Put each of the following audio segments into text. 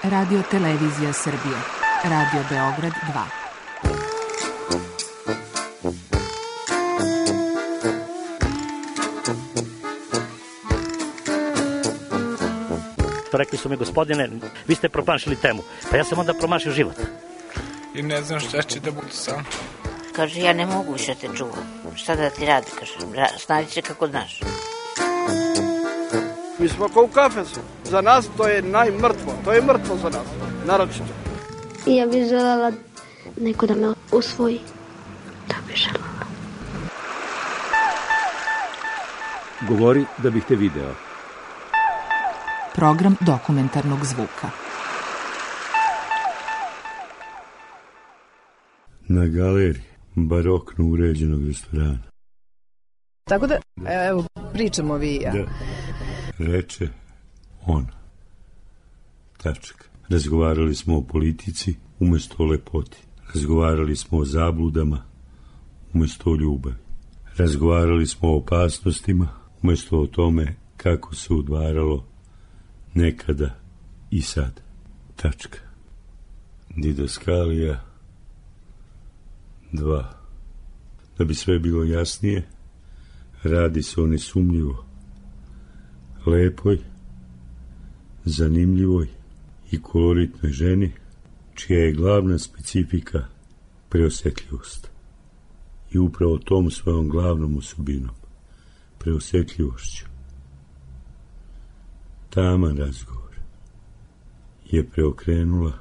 Radio Televizija Srbije, Radio Beograd 2. Rekli su mi, gospodine, vi ste promašili temu. Pa ja sam onda promašio život. I ne znam šta će da bude sam. Kaže, ja ne mogu više te čuvam. Šta da ti radi, kaže, snađi se kako znaš. Mi smo kao u kafesu. Za nas to je najmrtvo. To je mrtvo za nas, naročito. I ja bih želela neko da me usvoji. Da bih želela. Govori da bih te video. Program dokumentarnog zvuka. Na galeriji barokno uređenog restorana. Tako da, evo, pričamo vi i ja. Da. Reče on. Tačka. Razgovarali smo o politici umjesto o lepoti. Razgovarali smo o zabludama umjesto o ljubavi. Razgovarali smo o opasnostima umjesto o tome kako se udvaralo nekada i sad. Tačka. Didaskalija 2. Da bi sve bilo jasnije, radi se o nesumnjivo lepoj, zanimljivoj i koloritnoj ženi, čija je glavna specifika preosjetljivost. I upravo tom svojom glavnom osobinom, preosjetljivošću, taman razgovor je preokrenula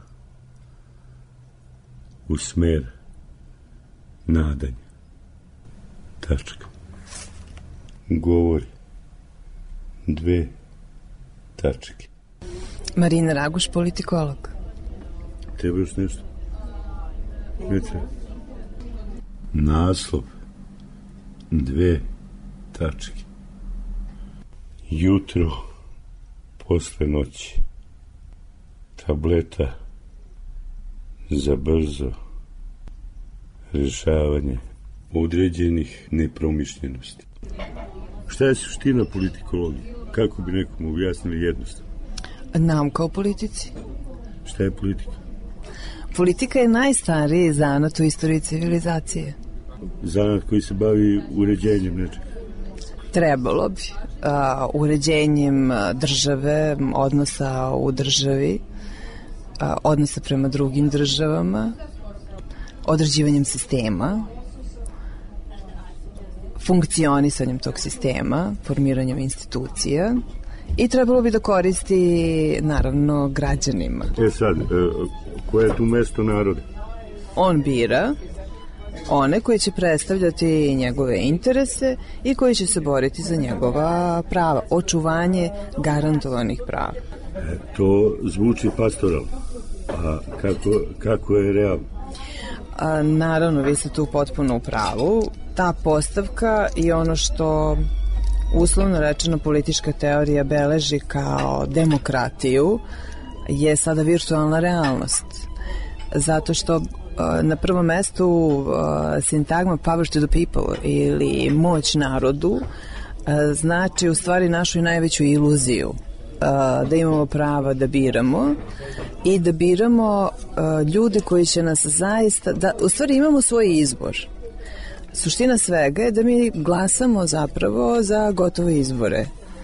u smer nadanja. Tačka. Govori 2 tačke. Marina Raguš, politikolog. Treba još nešto? Ne treba. Naslov 2 tačke. Jutro posle noći. Tableta za brzo rješavanje određenih nepromišljenosti. Šta je suština politikologije? Kako bi nekom objasnili jednostavno? Nauka o politici. Šta je politika? Politika je najstariji zanat u istoriji civilizacije. Zanat koji se bavi uređenjem nečega. Trebalo bi. Uređenjem države, odnosa u državi, odnosa prema drugim državama, određivanjem sistema, funkcionisanjem tog sistema, formiranjem institucija i trebalo bi da koristi, naravno, građanima. Sad, koje je tu mesto naroda? On bira one koji će predstavljati njegove interese i koji će se boriti za njegova prava, očuvanje garantovanih prava. To zvuči pastoralno. A kako je realno? Naravno, vi ste tu potpuno u pravu. Ta postavka i ono što uslovno rečeno politička teorija beleži kao demokratiju je sada virtualna realnost. Zato što na prvom mestu sintagma power to the people ili moć narodu znači u stvari našu najveću iluziju. Da imamo prava da biramo i da biramo ljude koji će nas zaista, da u stvari imamo svoj izbor. Suština svega je da mi glasamo zapravo za gotove izbore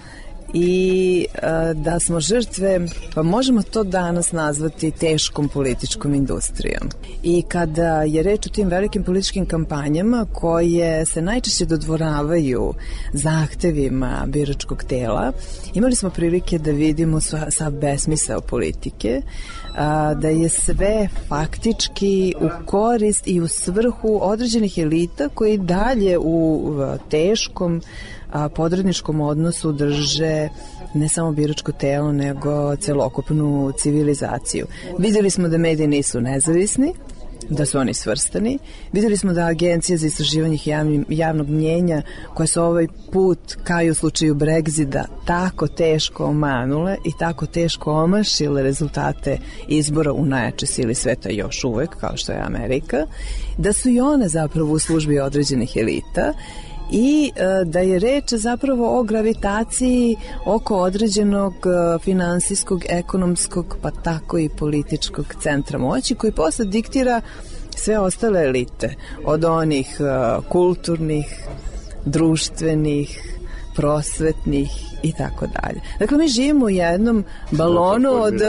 i da smo žrtve, pa možemo to danas nazvati teškom političkom industrijom. I kada je reč o tim velikim političkim kampanjama koje se najčešće dodvoravaju zahtevima biračkog tela, imali smo prilike da vidimo sav besmisao politike, da je sve faktički u korist i u svrhu određenih elita koji dalje u teškom podredničkom odnosu drže ne samo biračko telo, nego celokupnu civilizaciju. Vidjeli smo da mediji nisu nezavisni, da su oni svrstani. Vidjeli smo da agencije za istraživanje javnog mnjenja, koje su ovaj put, kao i u slučaju Brexita, tako teško omanule i tako teško omašile rezultate izbora u najjačoj sili sveta još uvek, kao što je Amerika, da su i one zapravo u službi određenih elita i da je reč zapravo o gravitaciji oko određenog finansijskog, ekonomskog, pa tako i političkog centra moći koji posle diktira sve ostale elite, od onih kulturnih, društvenih, prosvetnih i tako dalje. Dakle, mi živimo u jednom balonu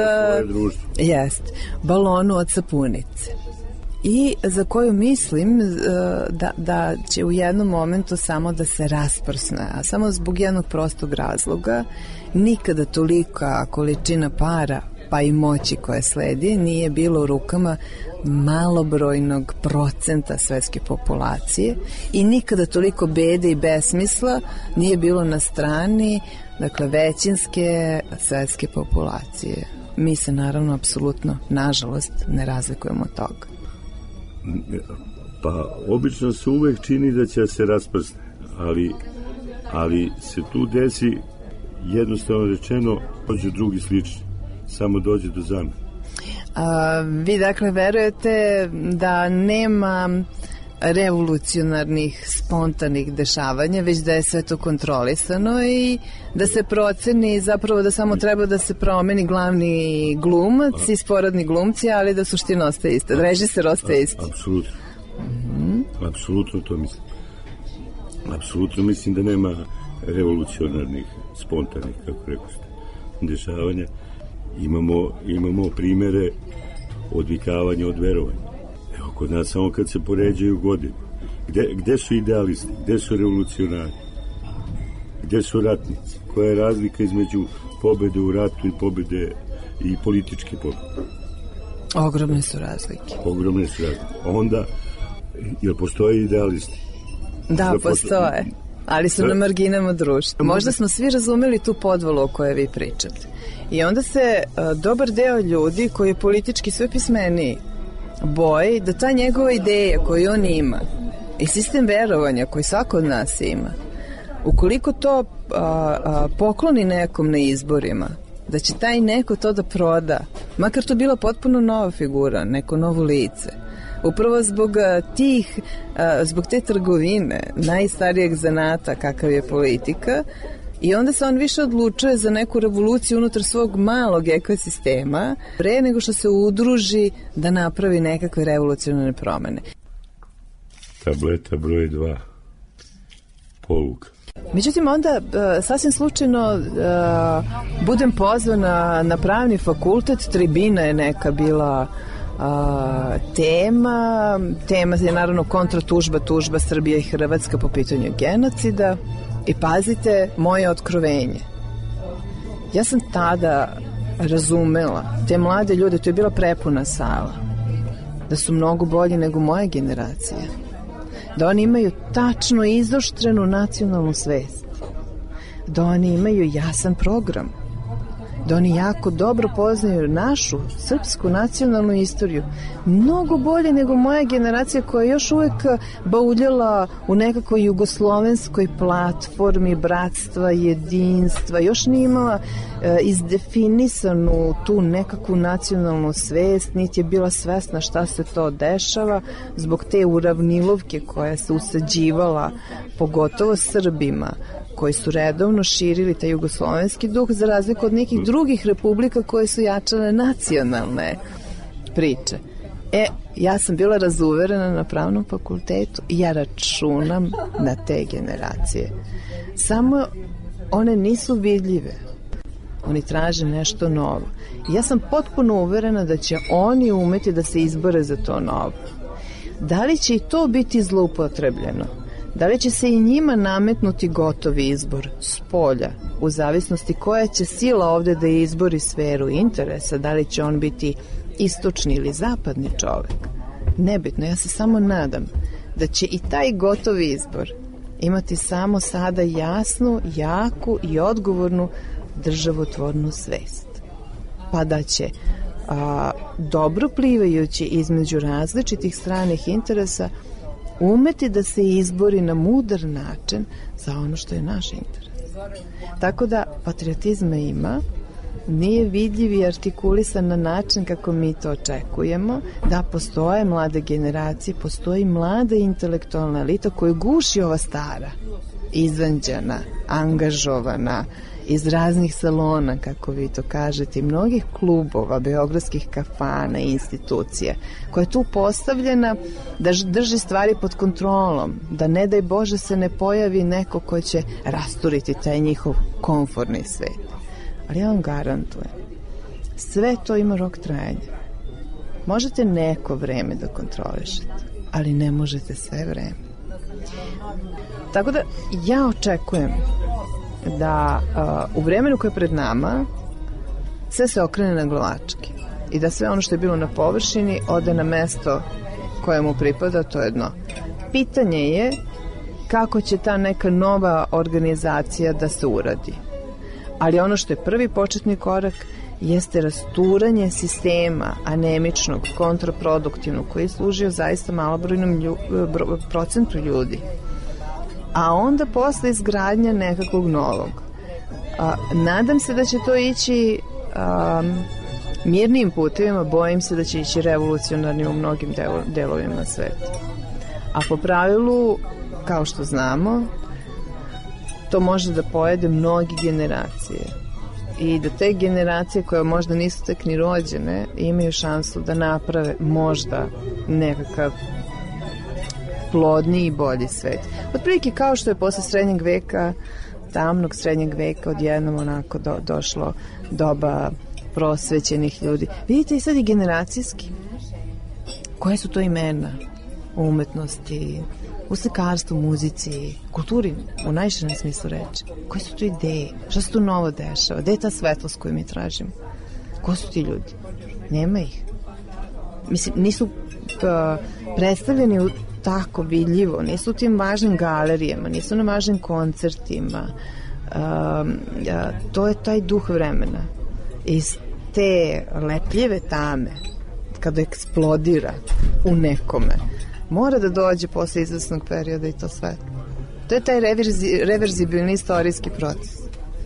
balonu od sapunice. I za koju mislim da će u jednom momentu samo da se rasprsne, a samo zbog jednog prostog razloga. Nikada tolika količina para pa i moći koja sledi nije bilo u rukama malobrojnog procenta svetske populacije i nikada toliko bede i besmisla nije bilo na strani, dakle, većinske svetske populacije. Mi se naravno apsolutno, nažalost, ne razlikujemo od toga. Pa obično se uvek čini da će se rasprsne, ali se tu desi, jednostavno rečeno, dođe drugi slični, samo dođe do zamene. Vi dakle verujete da nema revolucionarnih, spontanih dešavanja, već da je sve to kontrolisano i da se proceni zapravo da samo treba da se promeni glavni glumac i sporadni glumci, ali da suština ostaje ista, da režiser ostaje isti. Apsolutno. Apsolutno to mislim. Apsolutno mislim da nema revolucionarnih, spontanih, kako rekao ste, dešavanja. Imamo primere odvikavanja od verovanja. Evo, kod nas samo kad se poređaju godine. Gde su idealisti? Gde su revolucionari? Gde su ratnici? Koja je razlika između pobede u ratu i pobede i političke pobede? Ogromne su razlike. Onda, jel postoje idealisti? Da, postoje. Ali su na marginama društva. Možda smo svi razumeli tu podvalu o kojoj vi pričate. I onda se dobar deo ljudi koji je politički sve pismeniji boji da ta njegova ideja koju on ima i sistem verovanja koji svako od nas ima, ukoliko to pokloni nekom na izborima, da će taj neko to da proda, makar to bila potpuno nova figura, neko novo lice, upravo zbog te trgovine najstarijeg zanata kakav je politika, i onda se on više odlučuje za neku revoluciju unutar svog malog ekosistema pre nego što se udruži da napravi nekakve revolucionarne promene. Tableta broj 2. Poluga. Međutim, onda sasvim slučajno budem pozvana na pravni fakultet, tribina je neka bila tema je naravno tužba Srbije i Hrvatska po pitanju genocida. I pazite moje otkrovenje. Ja sam tada razumela te mlade ljude, to je bila prepuna sala, da su mnogo bolji nego moja generacija, da oni imaju tačno izoštrenu nacionalnu svest, da oni imaju jasan program, da oni jako dobro poznaju našu srpsku nacionalnu istoriju, mnogo bolje nego moja generacija koja je još uvek bauljala u nekakvoj jugoslovenskoj platformi bratstva, jedinstva, još nije imala izdefinisanu tu nekakvu nacionalnu svest, niti je bila svesna šta se to dešava zbog te uravnilovke koja se usađivala pogotovo Srbima, koji su redovno širili taj jugoslovenski duh za razliku od nekih drugih republika koje su jačale nacionalne priče. Ja sam bila razuverena na pravnom fakultetu i ja računam na te generacije. Samo one nisu vidljive. Oni traže nešto novo. Ja sam potpuno uverena da će oni umeti da se izbore za to novo. Da li će i to biti zloupotrebljeno? Da li će se i njima nametnuti gotovi izbor s polja, u zavisnosti koja će sila ovde da izbori sferu interesa, da li će on biti istočni ili zapadni čovek? Nebitno, ja se samo nadam da će i taj gotovi izbor imati samo sada jasnu, jaku i odgovornu državotvornu svest. Pa da će dobro plivajući između različitih stranih interesa umeti da se izbori na mudar način za ono što je naš interes. Tako da patriotizma ima, nije vidljiv i artikulisan na način kako mi to očekujemo, da postoje mlade generacije, postoji mlada intelektualna elita koju guši ova stara, izvanđena, angažovana, iz raznih salona, kako vi to kažete, i mnogih klubova, beogradskih kafana i institucija, koja je tu postavljena da drži stvari pod kontrolom, da ne daj Bože se ne pojavi neko ko će rasturiti taj njihov komfortni svet. Ali ja vam garantujem, sve to ima rok trajanja. Možete neko vreme da kontrolišete, ali ne možete sve vreme. Tako da ja očekujem da u vremenu koje je pred nama sve se okrene na glavačke i da sve ono što je bilo na površini ode na mesto koje mu pripada, to je dno. Pitanje je kako će ta neka nova organizacija da se uradi. Ali ono što je prvi početni korak jeste rasturanje sistema anemičnog, kontraproduktivnog, koji je služio zaista malobrojnom procentu ljudi. A onda posle izgradnja nekakvog novog. Nadam se da će to ići mirnim putevima, bojim se da će ići revolucionarnim u mnogim delovima sveta. A po pravilu, kao što znamo, to može da pojede mnogi generacije. I da te generacije koje možda nisu tek ni rođene imaju šansu da naprave možda nekakav plodniji i bolji svet. Otprilike kao što je posle srednjeg veka, tamnog srednjeg veka, odjednom onako došlo doba prosvećenih ljudi. Vidite i sad i generacijski. Koje su to imena u umetnosti, u slikarstvu, muzici, kulturi, u najširem smislu reči? Koje su to ideje? Šta se tu novo dešava? Gde je ta svetlost koju mi tražimo? Ko su ti ljudi? Nema ih. Mislim, nisu predstavljeni tako vidljivo, nisu u tim važnim galerijama, nisu na važnim koncertima. To je taj duh vremena. Iz te lepljive tame, kada eksplodira u nekome, mora da dođe posle izvesnog perioda i to sve. To je taj reverzibilni istorijski proces.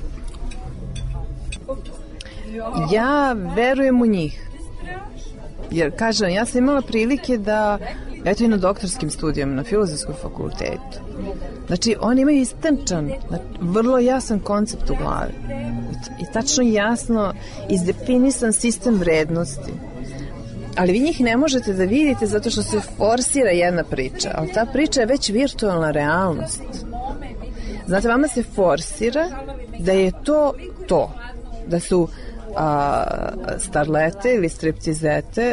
Ja verujem u njih. Jer, kažem, ja sam imala prilike da, eto i na doktorskim studijama, na filozofskom fakultetu. Znači, oni imaju istančan, vrlo jasan koncept u glavi. I tačno jasno izdefinisan sistem vrednosti. Ali vi njih ne možete da vidite zato što se forsira jedna priča, ali ta priča je već virtualna realnost. Znate, vama se forsira da je to, da su starlete ili striptizete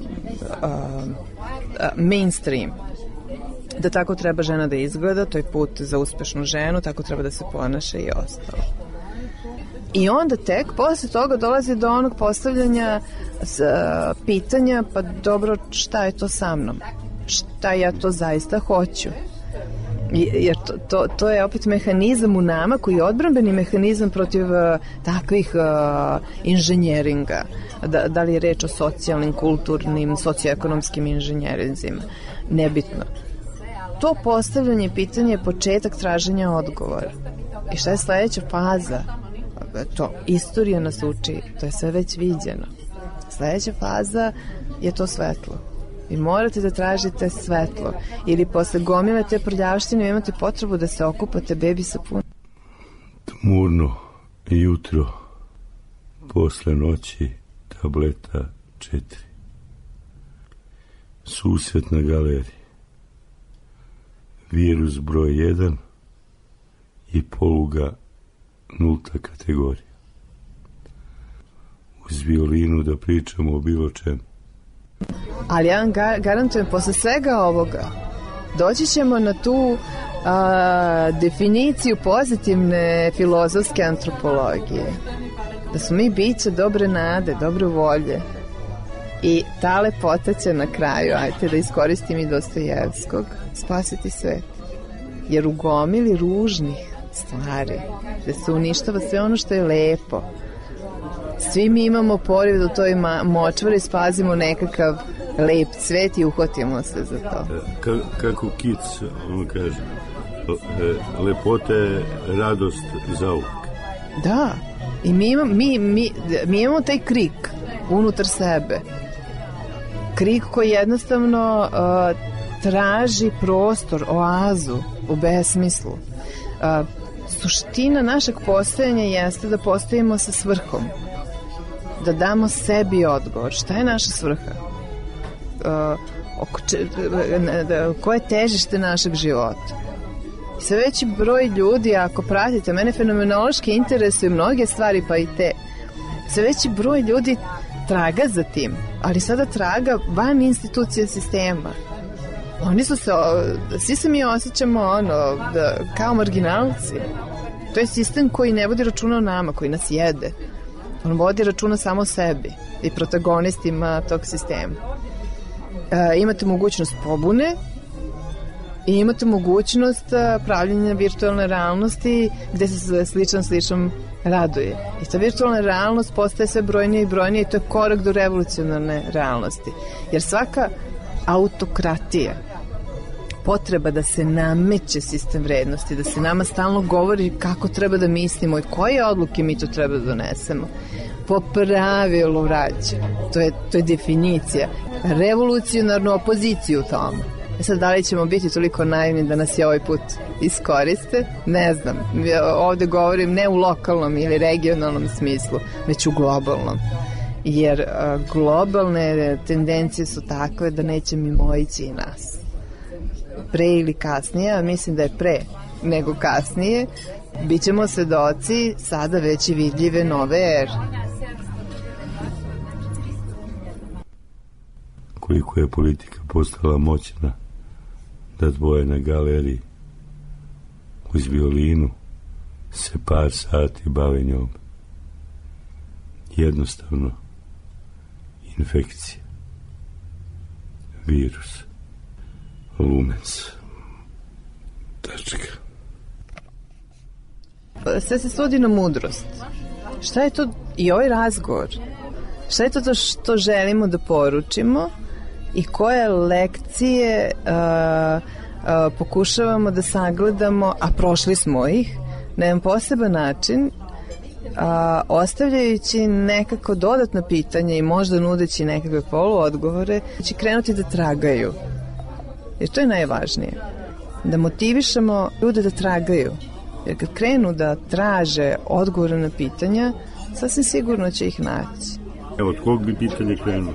mainstream, da tako treba žena da izgleda, to je put za uspešnu ženu, tako treba da se ponaša i ostalo. I onda tek posle toga dolazi do onog postavljanja pitanja, pa dobro, šta je to sa mnom? Šta ja to zaista hoću? Jer to je opet mehanizam u nama koji je odbrambeni mehanizam protiv takvih inženjeringa. Da li je reč o socijalnim, kulturnim, socioekonomskim inženjerinzima? Nebitno. To postavljanje pitanja je početak traženja odgovora. I šta je sledeća faza? To, istorija nas uči, to je sve već viđeno. Sledeća faza je to svetlo. Vi morate da tražite svetlo. Ili posle gomile te prljavštine imate potrebu da se okupate bebi sapun. Tmurno jutro, posle noći, tableta 4. Susret na galeriji. Virus broj 1 i poluga 0. kategorija. Uz violinu da pričamo o bilo čemu. Ali ja vam garantujem, posle svega ovoga doći ćemo na tu definiciju pozitivne filozofske antropologije. Da smo mi biće dobre nade, dobre volje. I ta lepota će na kraju, ajte da iskoristim i Dostojevskog, spasiti svet. Jer u gomili ružnih stvari, da se uništava sve ono što je lepo. Svi mi imamo poriv da u toj močvari spazimo nekakav lep cvet i uhvatimo se za to. Kako Kic, on kaže, lepota je radost za uvek. Da, I mi imamo taj krik unutar sebe. Krik koji jednostavno traži prostor, oazu u besmislu. Suština našeg postojanja jeste da postojimo sa svrhom. Da damo sebi odgovor. Šta je naša svrha? Koje je težište našeg života? Sve veći broj ljudi, ako pratite, mene fenomenološki interesuju mnoge stvari, pa i te. Sve veći broj ljudi traga za tim, ali sada traga van institucije sistema. Oni su se, svi se mi osjećamo kao marginalci. To je sistem koji ne vodi računa o nama, koji nas jede. On vodi računa samo o sebi i protagonistima tog sistema. Imate mogućnost pobune i imate mogućnost pravljenja virtualne realnosti gde se sličnom raduje. I ta virtualna realnost postaje sve brojnije i brojnije i to je korak do revolucionarne realnosti. Jer svaka autokratija, potreba da se nameće sistem vrednosti, da se nama stalno govori kako treba da mislimo i koje odluke mi to treba da donesemo, po pravilu vraća. To je definicija. Revolucionarnu opoziciju u tome. Sad, da li ćemo biti toliko naivni da nas je ovaj put iskoriste? Ne znam. Ovde govorim ne u lokalnom ili regionalnom smislu, već u globalnom. Jer globalne tendencije su takve da neće mimoići i nas. Pre ili kasnije, a mislim da je pre nego kasnije, bit ćemo svedoci sada već i vidljive nove ere. Koliko je politika postala moćna da dvoje na galeriji uz violinu se par sati bave njom. Jednostavno infekcija, virus, lumens, tačka. Sve se svodi na mudrost. Šta je to i ovaj razgovor? Šta je to što želimo da poručimo i koje lekcije pokušavamo da sagledamo, a prošli smo ih, na jedan poseban način, ostavljajući nekako dodatna pitanja i možda nudeći nekakve poluodgovore, će krenuti da tragaju. Jer to je najvažnije. Da motivišemo ljude da tragaju. Jer kad krenu da traže odgovore na pitanja, sasvim sigurno će ih naći. Evo, od kog bi pitanje krenuo?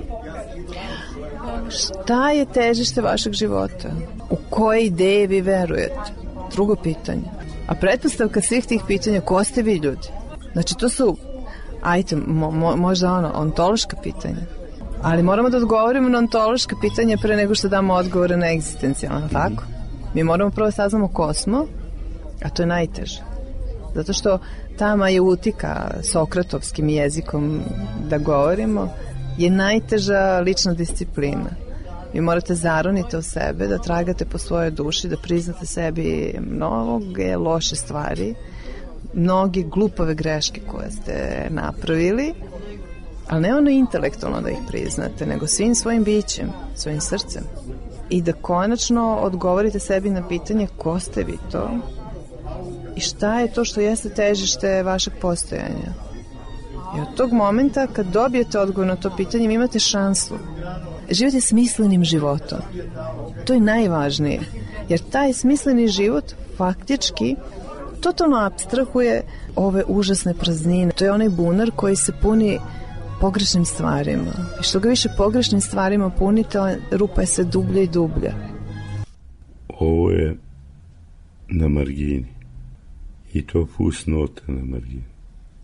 Šta je težište vašeg života? U koje ideje vi verujete? Drugo pitanje. A pretpostavka svih tih pitanja, ko ste vi ljudi? Znači, to su, možda ontološka pitanja. Ali moramo da odgovorimo na ontološka pitanja pre nego što damo odgovore na egzistencijalno, tako? Mi moramo prvo saznamo ko smo, a to je najteže. Zato što ta majeutika, sokratovskim jezikom da govorimo, je najteža lična disciplina. Vi morate zaroniti u sebe, da tragate po svojoj duši, da priznate sebi mnoge loše stvari, mnoge glupave greške koje ste napravili, ali ne ono intelektualno da ih priznate, nego svim svojim bićem, svojim srcem. I da konačno odgovorite sebi na pitanje ko ste vi to i šta je to što jeste težište vašeg postojanja. I od tog momenta kad dobijete odgovor na to pitanje, vi imate šansu. Živite smislenim životom. To je najvažnije. Jer taj smisleni život faktički totalno apstrahuje ove užasne praznine. To je onaj bunar koji se puni pogrešnim stvarima. I što ga više pogrešnim stvarima punite, rupa je sve dublja i dublja. Ovo je na margini. I to fusnota na margini.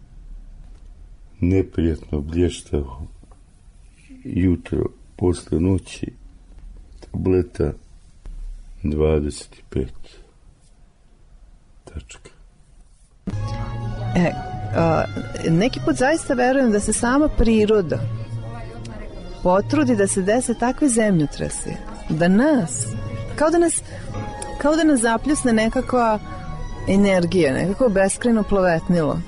Neprijatno blještavo jutro posle noći, tableta 25. Tačka. Neki put zaista verujem da se sama priroda potrudi da se dese takve zemljotrese, da nas, kao da nas zapljusne nekakva energija, nekako beskrajno plovetnilo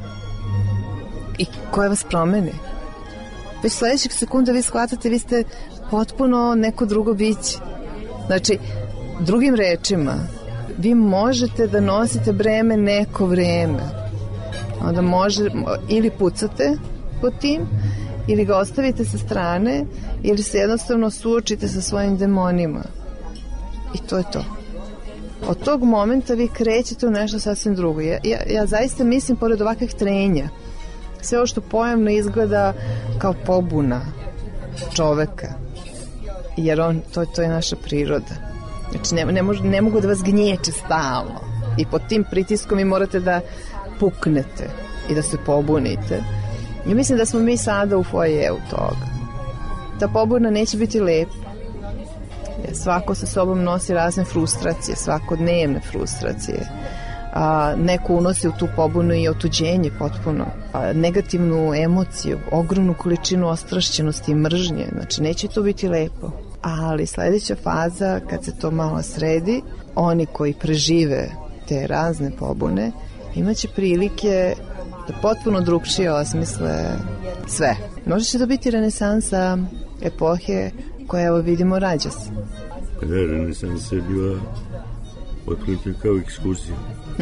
i koja vas promeni. Već sledećeg sekunda vi shvatate, vi ste potpuno neko drugo biće. Znači, drugim rečima, vi možete da nosite breme neko vreme. onda može ili pucate po tim, ili ga ostavite sa strane, ili se jednostavno suočite sa svojim demonima. I to je to. Od tog momenta vi krećete u nešto sasvim drugo. Ja zaista mislim, pored ovakvih trenja, sve ovo što pojavno izgleda kao pobuna čoveka, jer to je naša priroda. Znači, ne mogu da vas gnječe stalno. I pod tim pritiskom vi morate da puknete i da se pobunite. I mislim da smo mi sada u fojeju toga. Ta pobuna neće biti lepa. Svako sa sobom nosi razne frustracije, svakodnevne frustracije. Neko unosi u tu pobunu i otuđenje potpuno, negativnu emociju, ogromnu količinu ostrašćenosti i mržnje. Znači, neće to biti lepo. Ali sledeća faza, kad se to malo sredi, oni koji prežive te razne pobune, imaće prilike da potpuno drugčije osmisle sve. Možda će to biti renesansa epohe koja, evo vidimo, rađa se. Da, renesansa je bila otprilike kao ekskurzija.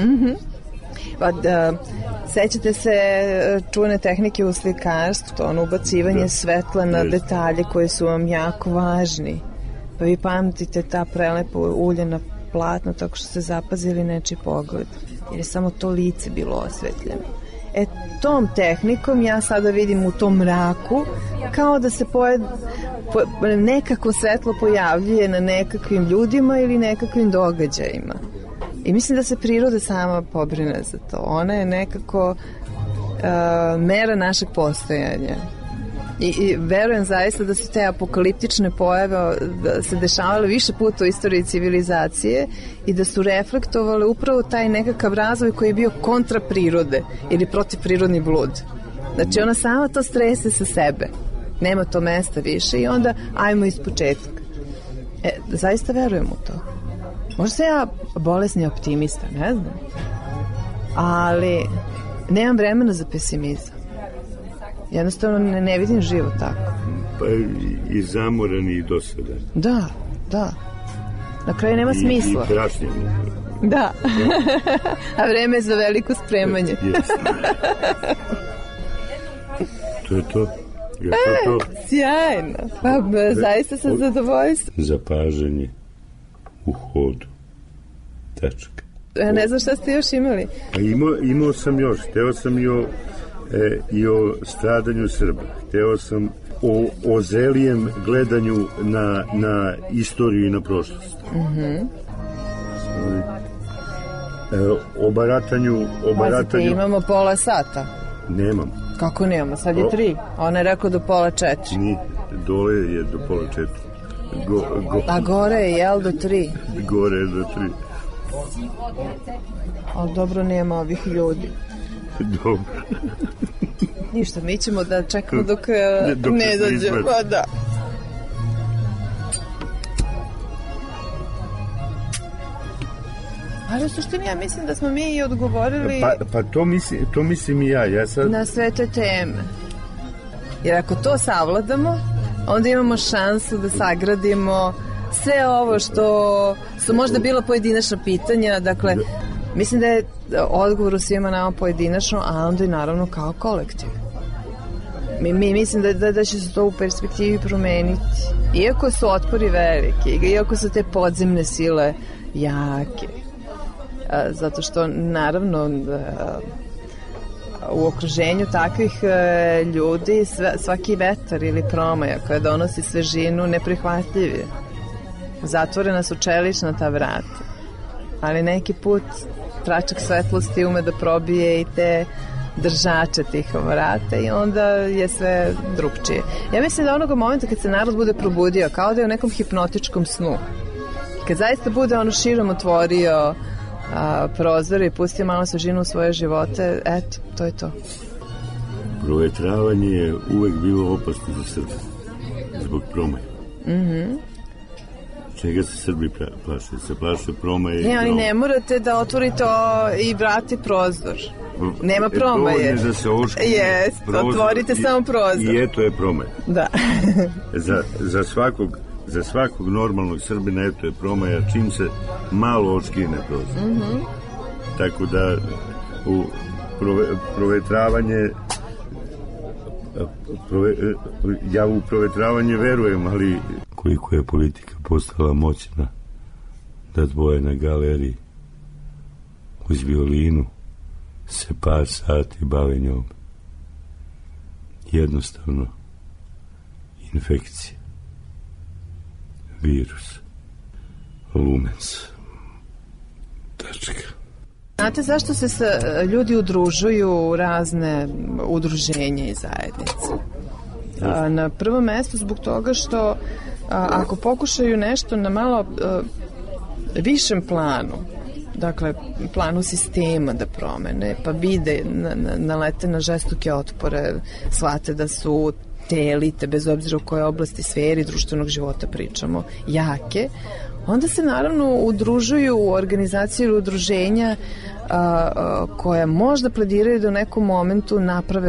Sećate se čuvene tehnike u slikarstvu, to ono ubacivanje svetla na detalje koji su vam jako važni. Pa vi pamtite ta prelepo uljena platno tako što ste zapazili nečiji pogled. Jer je samo to lice bilo osvetljeno. Tom tehnikom ja sada vidim u tom mraku kao da se nekako svetlo pojavljuje na nekakvim ljudima ili nekakvim događajima. I mislim da se priroda sama pobrine za to. Ona je nekako mera našeg postojanja. I verujem zaista da su te apokaliptične pojave da se dešavale više puta u istoriji civilizacije i da su reflektovale upravo taj nekakav razvoj koji je bio kontra prirode ili protivprirodni blud. Znači ona sama to strese sa sebe. Nema to mesta više i onda ajmo iz početka. Zaista verujem u to. Možda sam ja bolesni optimista, ne znam. Ali nemam vremena za pesimizam. Jednostavno ne vidim život tako. Pa i zamoran i dosadan. Da. Na kraju nema smisla. I prašnjen. Da. A vreme je za veliko spremanje. To je to. Sjajno. Pa zaista sam zadovoljstva. Zapažanje u hodu. Tačka. Ne znam šta ste još imali. Imao sam još. Hteo sam i o stradanju Srba. Hteo sam o zelijem gledanju na istoriju i na prošlost. O baratanju... Pazite, imamo pola sata. Nemam. Kako nemamo? Sad je 3. Ona je rekao do pola 4. Ni, dole je do pola 4. A gore je, jel, do 3? Gore je do 3. Ali dobro, nema ovih ljudi. Dobro. Ništa, mi ćemo da čekamo dok ne dođe. Pa da. Ali u suštini ja mislim da smo mi i odgovorili... Pa to mislim i ja sad... Na sve te teme. Jer ako to savladamo, onda imamo šansu da sagradimo sve ovo što su možda bila pojedinačna pitanja, dakle... Mislim da je odgovor u svima nama pojedinačno, a onda i naravno kao kolektiv. Mislim da će se to u perspektivi promeniti. Iako su otpori veliki, iako su te podzemne sile jake. Zato što, naravno, u okruženju takvih ljudi svaki vetar ili promaja koja donosi svežinu neprihvatljiv je. Zatvorena su čelična ta vrata. Ali neki put tračak svetlosti ume da probije i te držače tih vrata i onda je sve drugčije. Ja mislim da onoga momenta kad se narod bude probudio, kao da je u nekom hipnotičkom snu, kad zaista bude širom otvorio prozore i pustio malo svežinu u svoje živote, eto, to je to. Provetravanje je uvek bilo opasno za Srbe zbog promaja. Čega se Srbi plaše? Se plaše promaje? Ne, ali ne morate da otvorite i vrati prozor. Nema promaje. Da se oškine prozor. Otvorite samo prozor. I eto je promaje. Da. Za svakog normalnog Srbina eto je promaja čim se malo oškine prozor. Tako da provetravanje, ja u provetravanje verujem, ali koliko je politika postala moćna da dvoje na galeriji uz violinu se par sati bave njom. Jednostavno infekcija, virus, lumens, tačka. Znate zašto se ljudi udružuju u razne udruženja i zajednice? Na prvom mestu zbog toga što ako pokušaju nešto na malo višem planu, dakle planu sistema da promene, pa vide, nalete na žestoke otpore, shvate da su te elite, bez obzira u kojoj oblasti, sferi društvenog života pričamo, jake, onda se naravno udružuju u organizaciju ili udruženja koja možda plediraju da u nekom momentu naprave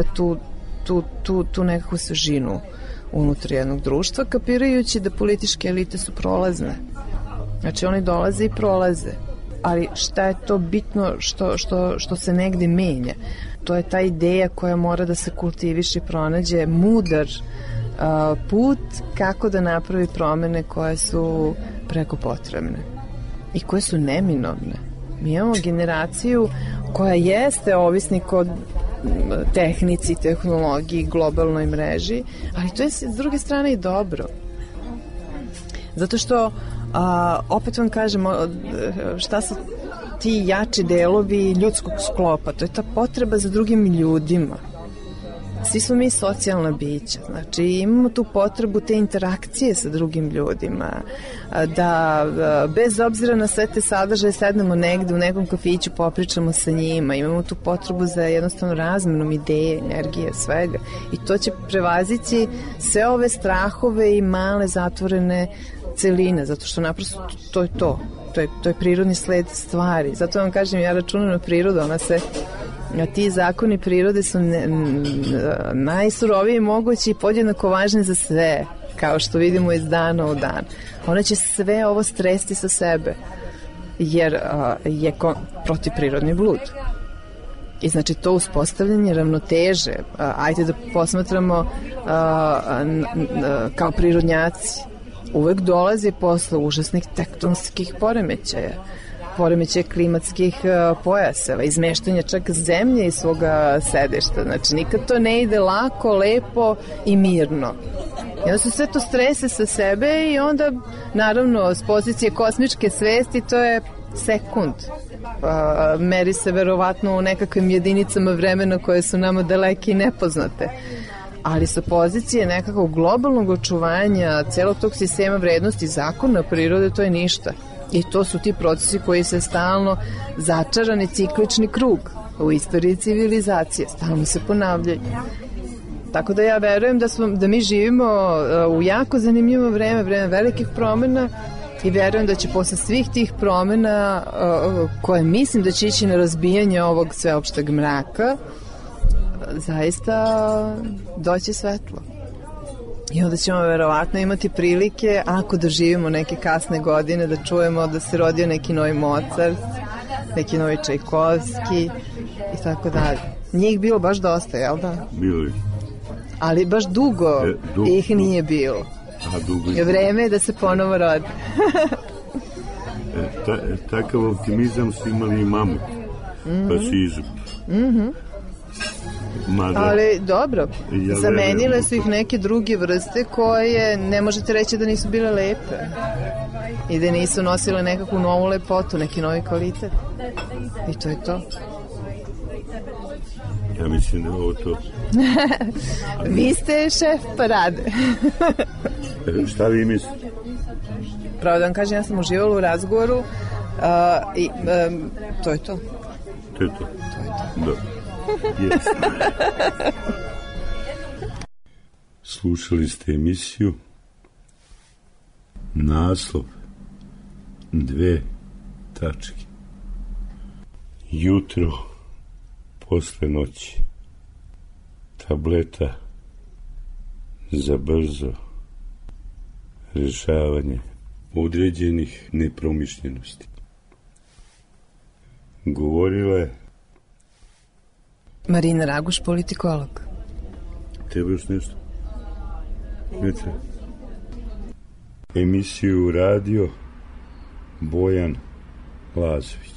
tu nekakvu svežinu unutar jednog društva, kapirajući da političke elite su prolazne. Znači oni dolaze i prolaze. Ali šta je to bitno što se negde menja? To je ta ideja koja mora da se kultiviše i pronađe mudar put kako da napravi promene koje su preko potrebne i koje su neminovne. Mi imamo generaciju koja jeste ovisnik od tehnici, tehnologiji, globalnoj mreži, ali to je s druge strane i dobro. Zato što opet vam kažem, šta su ti jači delovi ljudskog sklopa? To je ta potreba za drugim ljudima. Svi smo mi socijalna bića, znači imamo tu potrebu te interakcije sa drugim ljudima, da bez obzira na sve te sadržaje sednemo negde u nekom kafiću, popričamo sa njima, imamo tu potrebu za jednostavno razmenom ideje, energije, svega, i to će prevazići sve ove strahove i male zatvorene celine, zato što naprosto to je to. To je prirodni sled stvari. Zato vam kažem, ja računam na prirodu, ti zakoni prirode su najsuroviji mogući i podjednako važni za sve, kao što vidimo iz dana u dan. Ona će sve ovo stresti sa sebe, jer je protivprirodni blud. I znači to uspostavljanje ravnoteže, ajde da posmatramo kao prirodnjaci, uvek dolazi posle užasnih tektonskih poremećaja klimatskih pojaseva, izmeštanja čak zemlje iz svoga sedišta. Znači, nikad to ne ide lako, lepo i mirno. I onda su sve to strese sa sebe i onda, naravno, s pozicije kosmičke svesti to je sekund. Meri se verovatno u nekakvim jedinicama vremena koje su nama daleke i nepoznate. Ali sa pozicije nekakvog globalnog očuvanja celog tog sistema vrednosti, zakona prirode, to je ništa. I to su ti procesi koji se stalno začarani ciklični krug u istoriji civilizacije, stalno se ponavljaju. Tako da ja verujem da mi živimo u jako zanimljivo vreme velikih promena, i verujem da će posle svih tih promena, koje mislim da će ići na razbijanje ovog sveopšteg mraka, zaista doći svetlo. I onda ćemo verovatno imati prilike, ako doživimo neke kasne godine, da čujemo da se rodio neki novi Mozart, neki novi Čajkovski i tako dalje. Njih bilo baš dosta, jel da? Bilo je. Ali baš dugo ih nije bilo. Vreme je da se ponovo rodi. Takav optimizam su imali i Mamut, pa si Izup. Ali dobro, zamenile su ih neke druge vrste koje ne možete reći da nisu bile lepe i da nisu nosile nekakvu novu lepotu, neki novi kvalitet. I to je to. Ja mislim da je ovo to. Vi ste šef parade. Šta vi mislite? Pravo da vam kažem, ja sam uživala u razgovoru i to je to. To je to. Dobro. Yes. Slušali ste emisiju naslov 2 tačke. Jutro posle noći. Tableta za brzo rešavanje određenih nepromišljenosti. Govorila je Marina Raguš, politikolog. Treba još nešto? Ne treba. Emisiju radio Bojan Lazović.